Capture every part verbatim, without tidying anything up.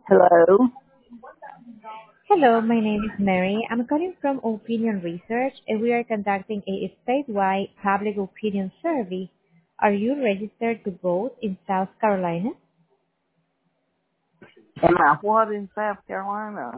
Hello. Hello, my name is Mary. I'm calling from Opinion Research, and we are conducting a statewide public opinion survey. Are you registered to vote in South Carolina? Am I what in South Carolina?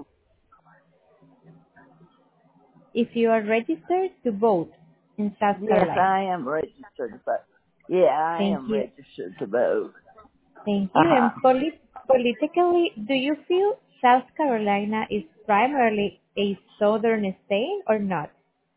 If you are registered to vote in South Yes, Carolina. I am registered to vote. Yeah, I Thank am you. registered to vote. Thank you. Uh-huh. And polit- politically, do you feel South Carolina is primarily a southern state or not?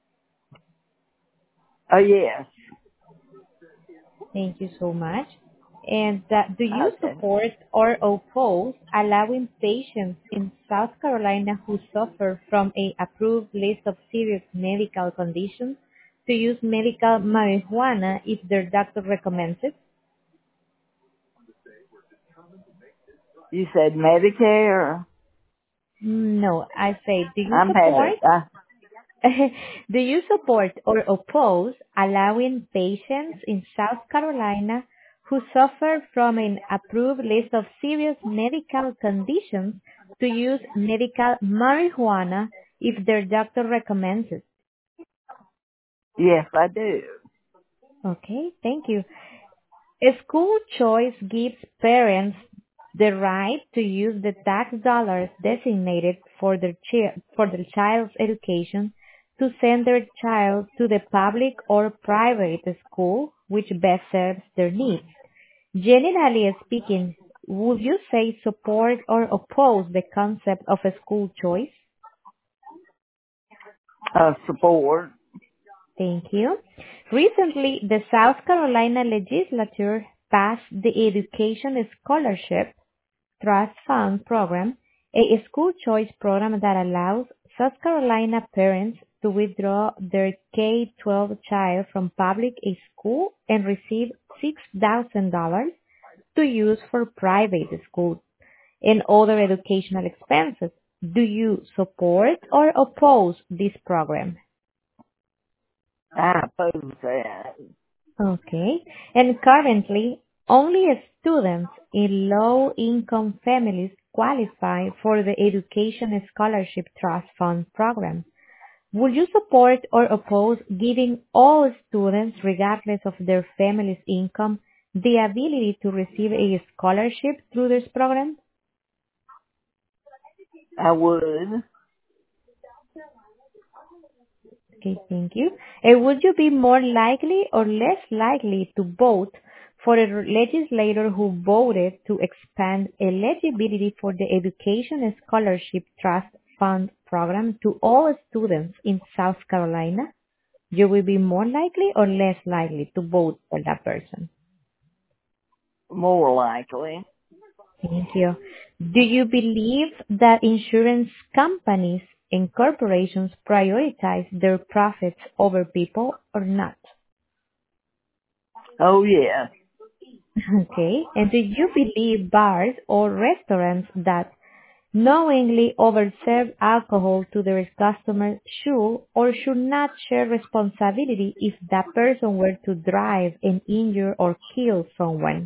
Oh, yes. Thank you so much. And uh, do you Okay. support or oppose allowing patients in South Carolina who suffer from a approved list of serious medical conditions to use medical marijuana if their doctor recommends it? You said Medicare? No, I say, do you I'm support having, uh, Do you support or oppose allowing patients in South Carolina who suffer from an approved list of serious medical conditions to use medical marijuana if their doctor recommends it? yes, I do. Okay, thank you. A school choice gives parents the right to use the tax dollars designated for their, chi- for their child's education to send their child to the public or private school which best serves their needs. Generally speaking, would you say support or oppose the concept of a school choice? Uh, support. Thank you. Recently, the South Carolina legislature passed the Education Scholarship Trust Fund Program, a school choice program that allows South Carolina parents to withdraw their K twelve child from public school and receive six thousand dollars to use for private schools and other educational expenses. Do you support or oppose this program? I oppose that. Okay. And currently, only students in low-income families qualify for the Education Scholarship Trust Fund program. Would you support or oppose giving all students, regardless of their family's income, the ability to receive a scholarship through this program? I would. Okay, thank you. And would you be more likely or less likely to vote for a legislator who voted to expand eligibility for the Education Scholarship Trust Fund program to all students in South Carolina? You will be more likely or less likely to vote for that person? More likely. Thank you. Do you believe that insurance companies and corporations prioritize their profits over people or not? Oh, yes. Okay. And do you believe bars or restaurants that knowingly overserve alcohol to their customers should or should not share responsibility if that person were to drive and injure or kill someone?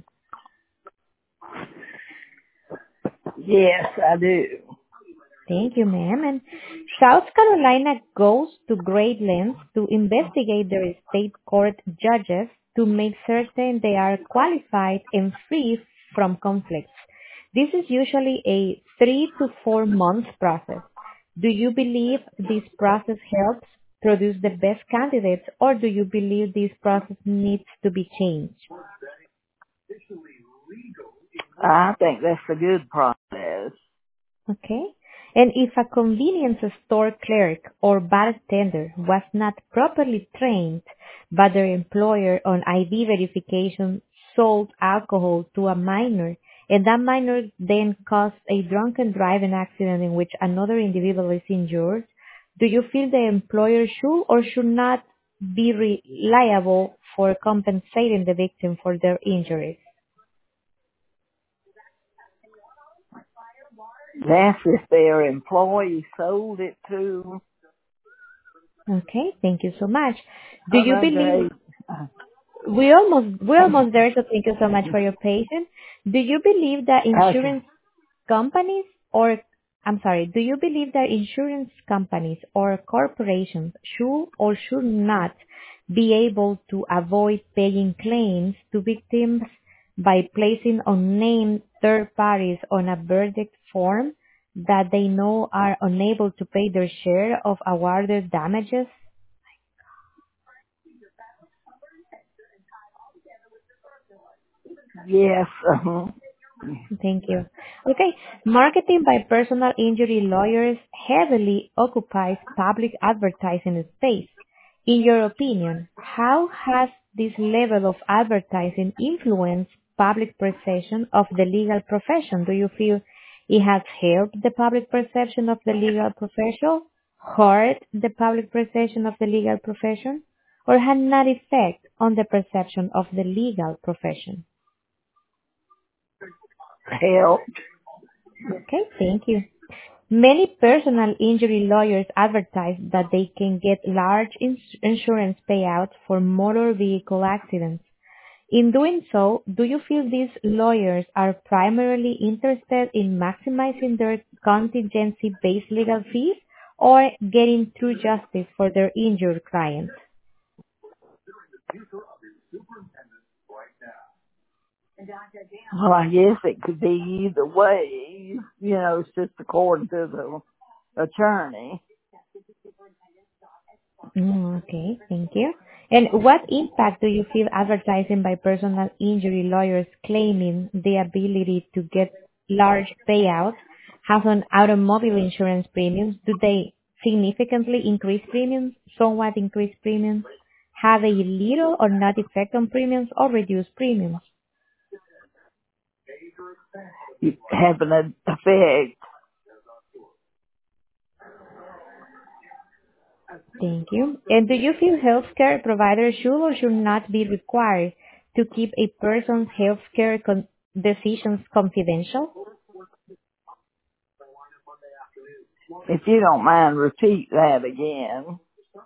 Yes, I do. Thank you, ma'am. And South Carolina goes to great lengths to investigate their state court judges to make certain they are qualified and free from conflicts. This is usually a three to four month process. Do you believe this process helps produce the best candidates, or do you believe this process needs to be changed? I think that's a good process. Okay. And if a convenience store clerk or bartender was not properly trained by their employer on I D verification, sold alcohol to a minor, and that minor then caused a drunken driving accident in which another individual is injured, do you feel the employer should or should not be re- liable for compensating the victim for their injuries? That's if their employee sold it to Okay, thank you so much. Do an you believe underage. Uh, We almost we're almost there, so thank you so much for your patience. Do you believe that okay. insurance companies or, I'm sorry, do you believe that insurance companies or corporations should or should not be able to avoid paying claims to victims by placing unnamed third parties on a verdict form that they know are unable to pay their share of awarded damages? Yes. Uh-huh. Thank you. Okay. Marketing by personal injury lawyers heavily occupies public advertising space. In your opinion, how has this level of advertising influenced public perception of the legal profession? Do you feel it has helped the public perception of the legal profession, hurt the public perception of the legal profession, or had not effect on the perception of the legal profession? Help. Okay, thank you. Many personal injury lawyers advertise that they can get large ins- insurance payouts for motor vehicle accidents. In doing so, do you feel these lawyers are primarily interested in maximizing their contingency-based legal fees or getting true justice for their injured clients? Well, I guess it could be either way. You know, it's just according to the attorney. Mm, okay, thank you. And what impact do you feel advertising by personal injury lawyers claiming the ability to get large payouts has on automobile insurance premiums? Do they significantly increase premiums, somewhat increase premiums, have a little or not effect on premiums, or reduce premiums? You have an effect. Thank you. And do you feel healthcare providers should or should not be required to keep a person's healthcare con- decisions confidential? If you don't mind, repeat that again.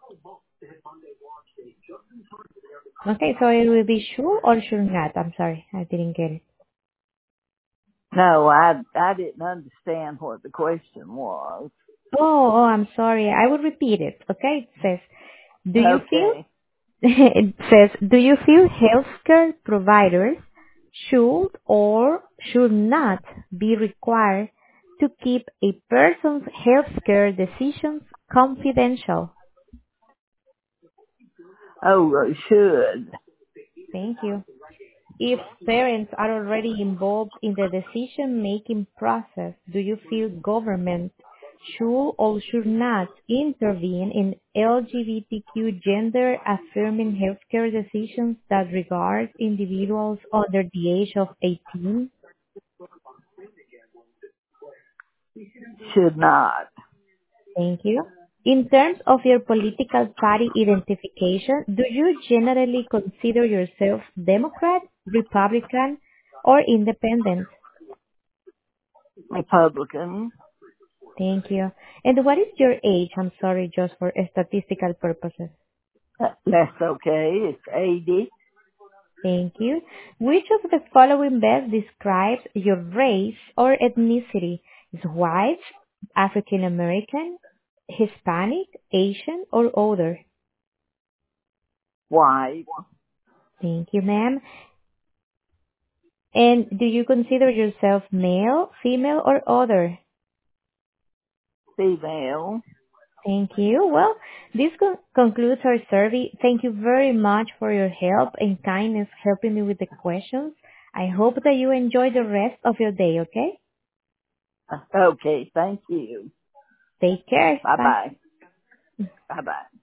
Okay, so it will be should or should not. I'm sorry, I didn't get it. No, I I didn't understand what the question was. Oh, oh, I'm sorry. I will repeat it. Okay, it says, do you feel, Okay. it says, do you feel healthcare providers should or should not be required to keep a person's healthcare decisions confidential? Oh, uh, should. Thank you. If parents are already involved in the decision-making process, do you feel government should or should not intervene in L G B T Q gender-affirming healthcare decisions that regard individuals under the age of eighteen? Should not. Thank you. In terms of your political party identification, do you generally consider yourself Democrat, Republican, or Independent? Republican. Thank you. And what is your age? I'm sorry, just for statistical purposes. That- That's okay. It's eighty. Thank you. Which of the following best describes your race or ethnicity? Is white, African American, Hispanic, Asian, or other? White. Thank you, ma'am. And do you consider yourself male, female, or other? Female. Thank you. Well, this con- concludes our survey. Thank you very much for your help and kindness helping me with the questions. I hope that you enjoy the rest of your day, okay? Okay, thank you. Take care. Bye. Bye-bye. Bye-bye.